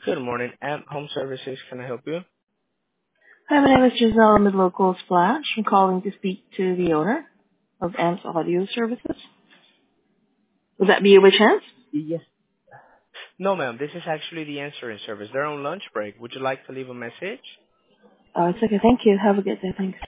Good morning, AMP Home Services. Can I help you? Hi, my name is Giselle. I'm with Local Splash. I'm calling to speak to the owner of AMP's Audio Services. Would that be you by chance? Yes. No, ma'am. This is actually the answering service. They're on lunch break. Would you like to leave a message? Oh, it's okay. Thank you. Have a good day. Thanks.